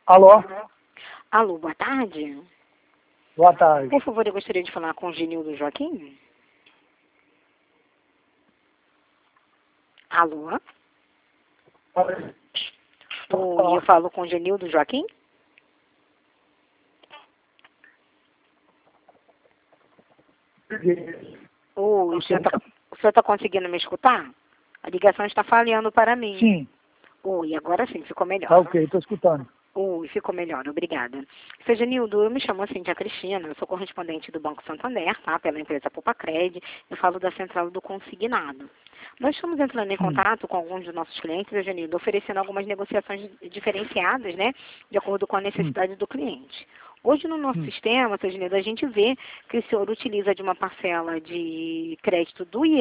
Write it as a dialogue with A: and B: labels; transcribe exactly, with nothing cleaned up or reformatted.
A: Alô?
B: Alô, boa tarde.
A: Boa tarde.
B: Por favor, eu gostaria de falar com o Genildo Joaquim. Alô?
A: Oi.
B: Oi, eu falo com o Genildo Joaquim? Oi, o senhor está conseguindo me escutar? A ligação está falhando para mim.
A: Sim.
B: Oi, agora sim, ficou melhor.
A: Tá ok, estou escutando.
B: Oi, ficou melhor, obrigada. Seu Genildo, eu me chamo Cíntia Cristina, eu sou correspondente do Banco Santander, tá? Pela empresa Popacred, eu falo da central do consignado. Nós estamos entrando em
A: Sim.
B: contato com alguns dos nossos clientes, seu Genildo, oferecendo algumas negociações diferenciadas, né? De acordo com a necessidade do cliente. Hoje no nosso
A: Hum.
B: sistema, seu Genildo, a gente vê que o senhor utiliza de uma parcela de crédito do I